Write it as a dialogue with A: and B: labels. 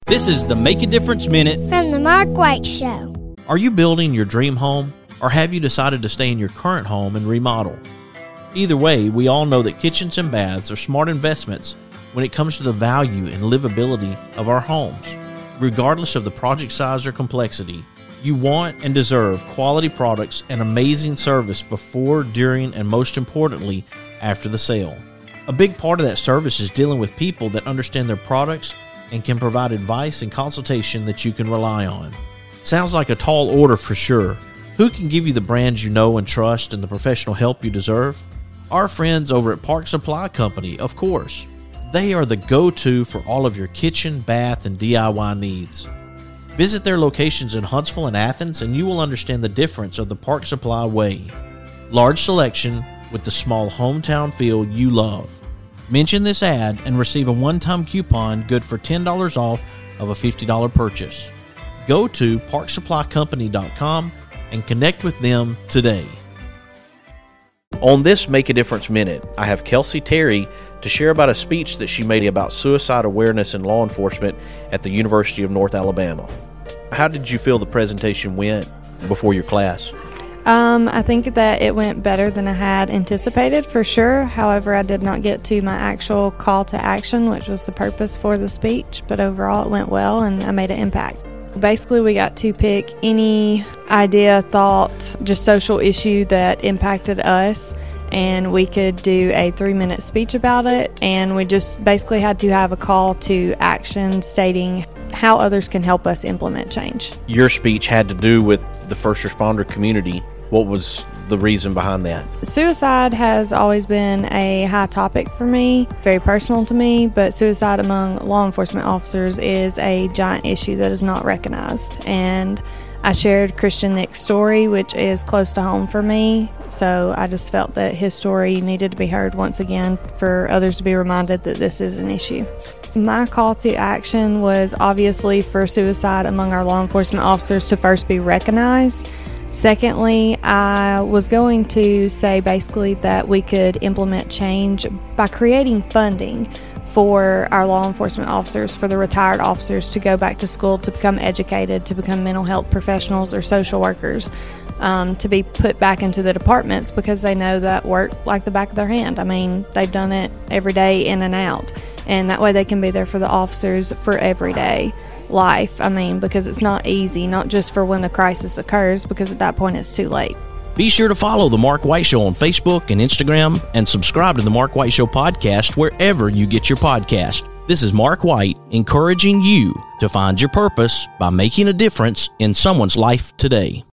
A: This is the Make a Difference Minute
B: from the Mark White Show.
A: Are you building your dream home, or have you decided to stay in your current home and remodel? Either way, we all know that kitchens and baths are smart investments when it comes to the value and livability of our homes. Regardless of the project size or complexity, you want and deserve quality products and amazing service before, during, and most importantly, after the sale. A big part of that service is dealing with people that understand their products and can provide advice and consultation that you can rely on. Sounds like a tall order for sure. Who can give you the brands you know and trust and the professional help you deserve? Our friends over at Park Supply Company, of course. They are the go-to for all of your kitchen, bath, and DIY needs. Visit their locations in Huntsville and Athens, and you will understand the difference of the Park Supply way. Large selection with the small hometown feel you love. Mention this ad and receive a one-time coupon good for $10 off of a $50 purchase. Go to parksupplycompany.com and connect with them today. On this Make a Difference Minute, I have Kelsey Terry to share about a speech that she made about suicide awareness in law enforcement at the University of North Alabama. How did you feel the presentation went before your class?
C: I think that it went better than I had anticipated, for sure. However, I did not get to my actual call to action, which was the purpose for the speech, but overall it went well and I made an impact. Basically, we got to pick any idea, thought, just social issue that impacted us, and we could do a 3-minute speech about it, and we just basically had to have a call to action stating how others can help us implement change.
A: Your speech had to do with the first responder community. What was the reason behind that?
C: Suicide has always been a high topic for me, very personal to me, but suicide among law enforcement officers is a giant issue that is not recognized. And I shared Christian Nick's story, which is close to home for me, so I just felt that his story needed to be heard once again for others to be reminded that this is an issue. My call to action was obviously for suicide among our law enforcement officers to first be recognized. Secondly, I was going to say basically that we could implement change by creating funding for our law enforcement officers, for the retired officers to go back to school, to become educated, to become mental health professionals or social workers, to be put back into the departments because they know that work like the back of their hand. I mean, they've done it every day in and out, and that way they can be there for the officers for everyday life. I mean, because it's not easy, not just for when the crisis occurs, because at that point it's too late.
A: Be sure to follow The Mark White Show on Facebook and Instagram, and subscribe to The Mark White Show podcast wherever you get your podcast. This is Mark White, encouraging you to find your purpose by making a difference in someone's life today.